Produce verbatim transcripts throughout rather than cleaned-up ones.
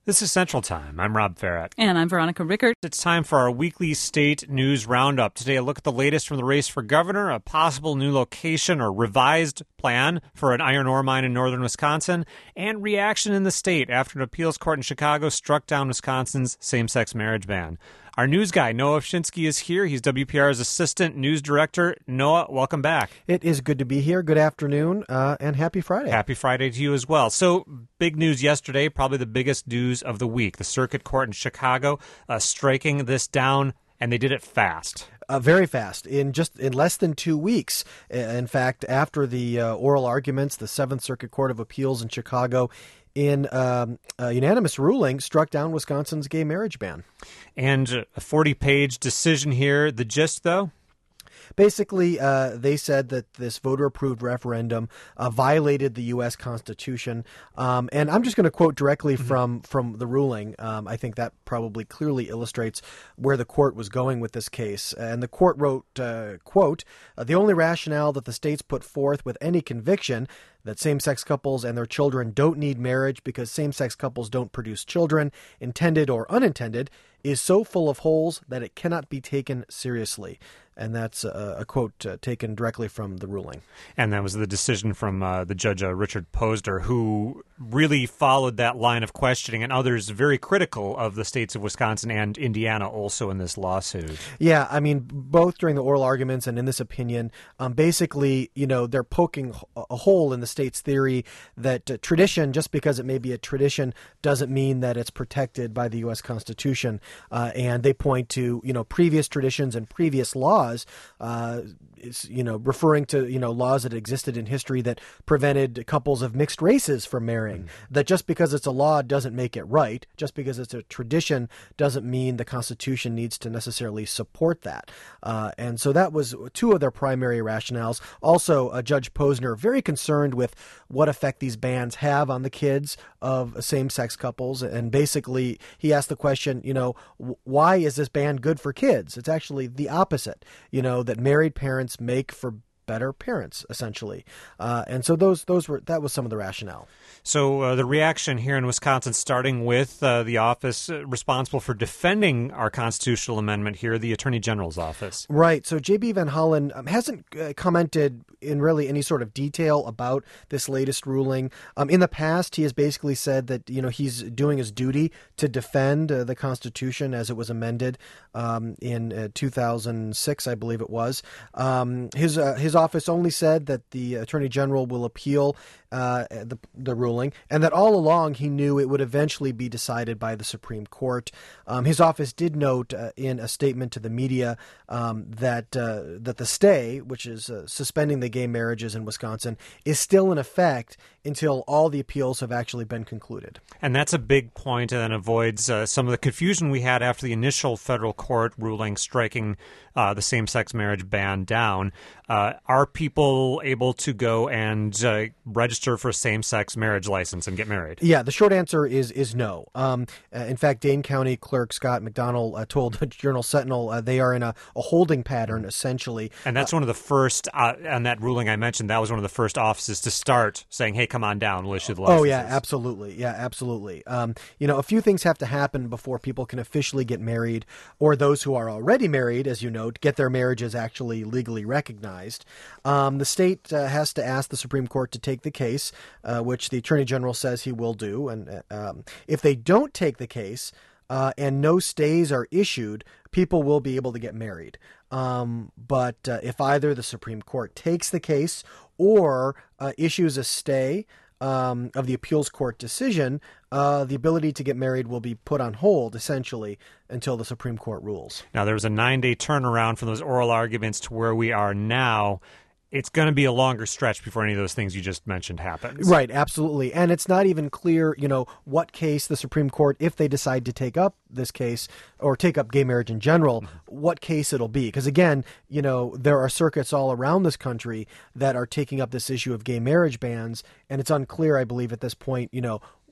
This is Central Time. I'm Rob Farrett. And I'm Veronica Rickert. It's time for our weekly state news roundup. Today, a look at the latest from the race for governor, a possible new location or revised plan for an iron ore mine in northern Wisconsin, and reaction in the state after an appeals court in Chicago struck down Wisconsin's same-sex marriage ban. Our news guy, Noah Ovchinsky, is here. He's W P R's assistant news director. Noah, welcome back. It is good to be here. Good afternoon, uh, and happy Friday. Happy Friday to you as well. So, big news yesterday, probably the biggest news of the week. The Circuit Court in Chicago uh, striking this down, and they did it fast. Uh, very fast, in just in less than two weeks. In fact, after the uh, oral arguments, the Seventh Circuit Court of Appeals in Chicago, in um, a unanimous ruling, struck down Wisconsin's gay marriage ban. And a forty-page decision here. The gist, though? Basically, uh, they said that this voter-approved referendum uh, violated the U S Constitution. Um, and I'm just going to quote directly mm-hmm. from, from the ruling. Um, I think that probably clearly illustrates where the court was going with this case. And the court wrote, uh, quote, the only rationale that the states put forth with any conviction that same-sex couples and their children don't need marriage because same-sex couples don't produce children, intended or unintended, is so full of holes that it cannot be taken seriously. And that's a, a quote uh, taken directly from the ruling. And that was the decision from uh, the judge, uh, Richard Posner, who really followed that line of questioning, and others very critical of the states of Wisconsin and Indiana also in this lawsuit. Yeah, I mean, both during the oral arguments and in this opinion, um, basically, you know, they're poking a hole in the state's theory that uh, tradition, just because it may be a tradition, doesn't mean that it's protected by the U S Constitution. Uh, and they point to, you know, previous traditions and previous laws, uh, is, you know, referring to, you know, laws that existed in history that prevented couples of mixed races from marrying. Mm. That just because it's a law doesn't make it right. Just because it's a tradition doesn't mean the Constitution needs to necessarily support that. Uh, and so that was two of their primary rationales. Also, uh, Judge Posner, very concerned with what effect these bans have on the kids of same-sex couples. And basically, he asked the question, you know, w- why is this ban good for kids? It's actually the opposite, you know, that married parents make for better parents, essentially. Uh, and so those those were that was some of the rationale. So uh, the reaction here in Wisconsin, starting with uh, the office responsible for defending our constitutional amendment here, the Attorney General's office. Right. So J B Van Hollen um, hasn't uh, commented in really any sort of detail about this latest ruling. Um, in the past, he has basically said that, you know, he's doing his duty to defend uh, the Constitution as it was amended um, in uh, two thousand six, I believe it was. Um, his uh, his office only said that the Attorney General will appeal uh, the, the ruling, and that all along he knew it would eventually be decided by the Supreme Court. Um, his office did note uh, in a statement to the media um, that uh, that the stay, which is uh, suspending the gay marriages in Wisconsin, is still in effect until all the appeals have actually been concluded. And that's a big point, and avoids uh, some of the confusion we had after the initial federal court ruling striking uh, the same-sex marriage ban down. Uh, are people able to go and uh, register for a same-sex marriage license and get married? Yeah, the short answer is is no. Um, uh, in fact, Dane County Clerk Scott McDonald uh, told the Journal Sentinel uh, they are in a, a holding pattern, essentially. And that's uh, one of the first, uh, on that ruling I mentioned, that was one of the first offices to start saying, hey, come on down, we'll issue the licenses. Oh, yeah, absolutely. Yeah, absolutely. Um, you know, a few things have to happen before people can officially get married, or those who are already married, as you know, get their marriages actually legally recognized. Um, the state uh, has to ask the Supreme Court to take the case, uh, which the Attorney General says he will do. And um, if they don't take the case uh, and no stays are issued, people will be able to get married. Um, but uh, if either the Supreme Court takes the case or uh, issues a stay Um, of the appeals court decision, uh, the ability to get married will be put on hold, essentially, until the Supreme Court rules. Now, there was a nine-day turnaround from those oral arguments to where we are now. It's going to be a longer stretch before any of those things you just mentioned happens. Right, absolutely. And it's not even clear, you know, what case the Supreme Court, if they decide to take up this case or take up gay marriage in general, mm-hmm. what case it'll be. Because again, you know, there are circuits all around this country that are taking up this issue of gay marriage bans. And it's unclear, I believe, at this point, you know,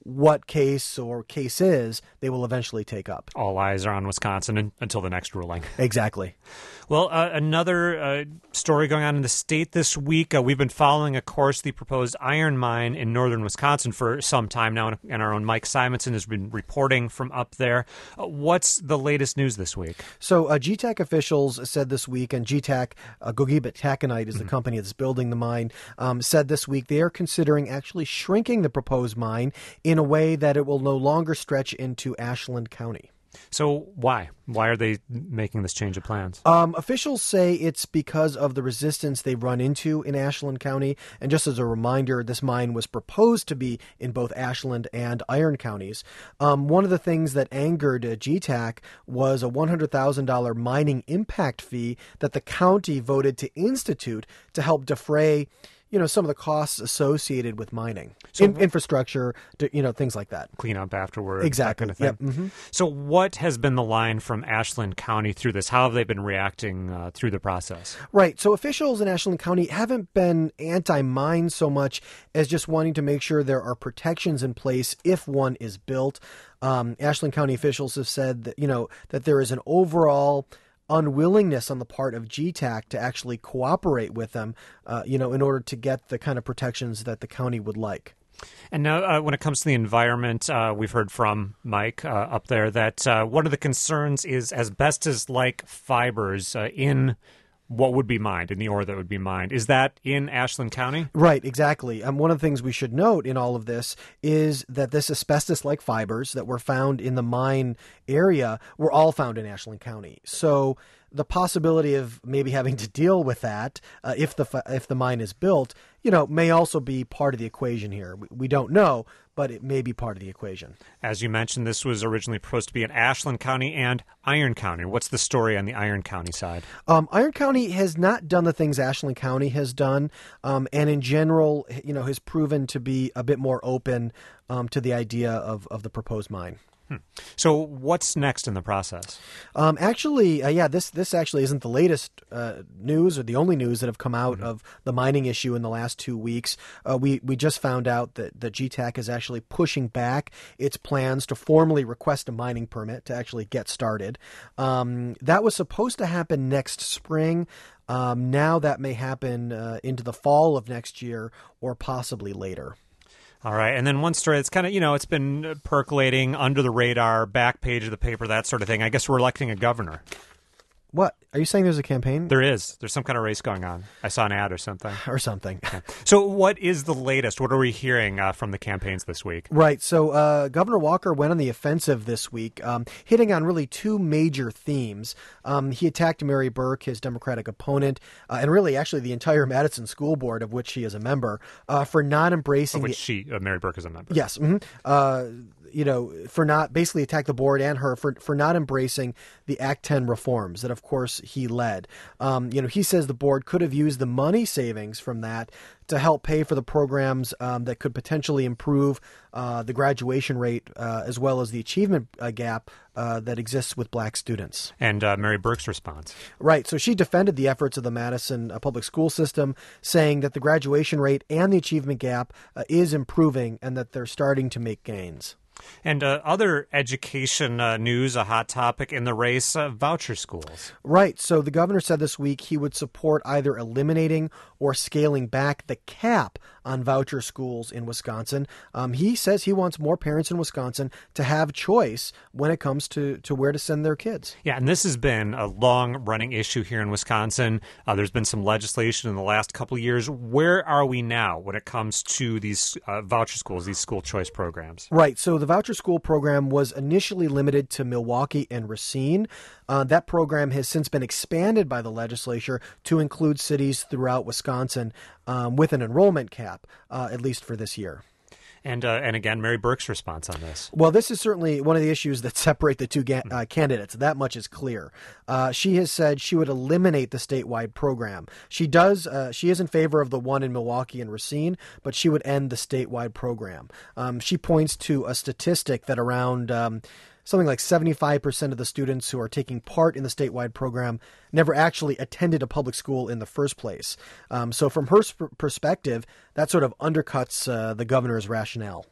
what case or cases they will eventually take up. All eyes are on Wisconsin in, until the next ruling. Exactly. Well, uh, another uh, story going on in the state this week. Uh, we've been following, of course, the proposed iron mine in northern Wisconsin for some time now, and our own Mike Simonson has been reporting from up there. Uh, what's the latest news this week? So uh, G TAC officials said this week, and G TAC, uh, Gogebic Taconite is the mm-hmm. company that's building the mine, um, said this week they are considering actually shrinking the proposed mine in a way that it will no longer stretch into Ashland County. So why? Why are they making this change of plans? Um, officials say it's because of the resistance they run into in Ashland County. And just as a reminder, this mine was proposed to be in both Ashland and Iron counties. Um, one of the things that angered uh, G TAC was a one hundred thousand dollars mining impact fee that the county voted to institute to help defray you know, some of the costs associated with mining, so, In, infrastructure, you know, things like that. Clean up afterwards, exactly. That kind of thing. Yep. Mm-hmm. So what has been the line from Ashland County through this? How have they been reacting uh, through the process? Right. So officials in Ashland County haven't been anti-mine so much as just wanting to make sure there are protections in place if one is built. Um, Ashland County officials have said that, you know, that there is an overall unwillingness on the part of G TAC to actually cooperate with them, uh, you know, in order to get the kind of protections that the county would like. And now uh, when it comes to the environment, uh, we've heard from Mike uh, up there that uh, one of the concerns is asbestos-like fibers uh, in what would be mined, in the ore that would be mined. Is that in Ashland County? Right, exactly. Um, one of the things we should note in all of this is that this asbestos-like fibers that were found in the mine area were all found in Ashland County. So the possibility of maybe having to deal with that uh, if the if the mine is built, you know, may also be part of the equation here. We, we don't know, but it may be part of the equation. As you mentioned, this was originally supposed to be in Ashland County and Iron County. What's the story on the Iron County side? Um, Iron County has not done the things Ashland County has done, um, and in general, you know, has proven to be a bit more open um, to the idea of, of the proposed mine. Hmm. So what's next in the process? Um, actually, uh, yeah, this this actually isn't the latest uh, news or the only news that have come out mm-hmm. of the mining issue in the last two weeks. Uh, we we just found out that the G TAC is actually pushing back its plans to formally request a mining permit to actually get started. Um, that was supposed to happen next spring. Um, now that may happen uh, into the fall of next year or possibly later. All right. And then one story that's kind of, you know, it's been percolating under the radar, back page of the paper, that sort of thing. I guess we're electing a governor. What? Are you saying there's a campaign? There is. There's some kind of race going on. I saw an ad or something. Or something. Yeah. So what is the latest? What are we hearing uh, from the campaigns this week? Right. So uh, Governor Walker went on the offensive this week, um, hitting on really two major themes. Um, he attacked Mary Burke, his Democratic opponent, uh, and really actually the entire Madison School Board, of which she is a member, uh, for not embracing... Of which the... she, uh, Mary Burke is a member. Yes. Mm-hmm. Uh you know, for not basically attack the board and her for, for not embracing the Act ten reforms that, of course, he led. Um, you know, he says the board could have used the money savings from that to help pay for the programs um, that could potentially improve uh, the graduation rate uh, as well as the achievement uh, gap uh, that exists with black students. And uh, Mary Burke's response. Right. So she defended the efforts of the Madison uh, public school system, saying that the graduation rate and the achievement gap uh, is improving and that they're starting to make gains. And uh, other education uh, news, a hot topic in the race, uh, voucher schools. Right. So the governor said this week he would support either eliminating or scaling back the cap on voucher schools in Wisconsin. Um, he says he wants more parents in Wisconsin to have choice when it comes to, to where to send their kids. Yeah, and this has been a long-running issue here in Wisconsin. Uh, there's been some legislation in the last couple of years. Where are we now when it comes to these uh, voucher schools, these school choice programs? Right. So the voucher school program was initially limited to Milwaukee and Racine. Uh, that program has since been expanded by the legislature to include cities throughout Wisconsin um, with an enrollment cap, uh, at least for this year. And uh, and again, Mary Burke's response on this. Well, this is certainly one of the issues that separate the two ga- uh, candidates. That much is clear. Uh, she has said she would eliminate the statewide program. She does. Uh, she is in favor of the one in Milwaukee and Racine, but she would end the statewide program. Um, she points to a statistic that around um, something like seventy-five percent of the students who are taking part in the statewide program never actually attended a public school in the first place. Um, so from her sp- perspective, that sort of undercuts uh, the governor's rationale.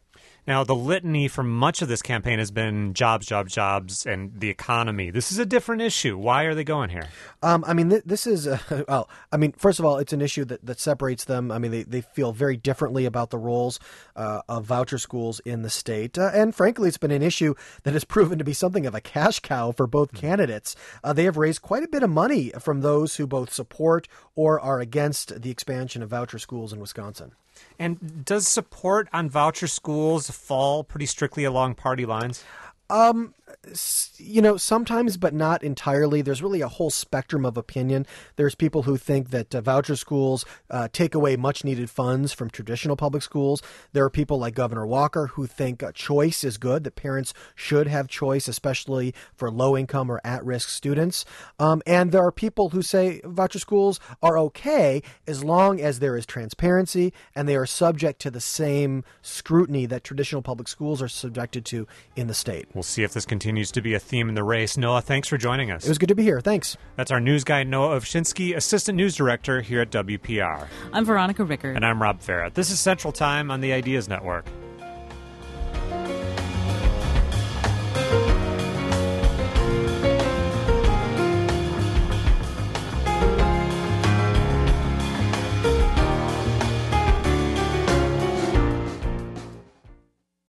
Now, the litany for much of this campaign has been jobs, jobs, jobs, and the economy. This is a different issue. Why are they going here? Um, I mean, th- this is, uh, well, I mean, first of all, it's an issue that, that separates them. I mean, they, they feel very differently about the roles uh, of voucher schools in the state. Uh, and frankly, it's been an issue that has proven to be something of a cash cow for both candidates. Uh, they have raised quite a bit of money from those who both support or are against the expansion of voucher schools in Wisconsin. And does support on voucher schools fall pretty strictly along party lines? Um, you know, sometimes, but not entirely. There's really a whole spectrum of opinion. There's people who think that uh, voucher schools uh, take away much needed funds from traditional public schools. There are people like Governor Walker who think uh, choice is good, that parents should have choice, especially for low income or at risk students. Um, and there are people who say voucher schools are okay as long as there is transparency and they are subject to the same scrutiny that traditional public schools are subjected to in the state. We'll see if this continues to be a theme in the race. Noah, thanks for joining us. It was good to be here. Thanks. That's our news guy, Noah Ovchinsky, Assistant News Director here at W P R. I'm Veronica Rickard. And I'm Rob Farrett. This is Central Time on the Ideas Network.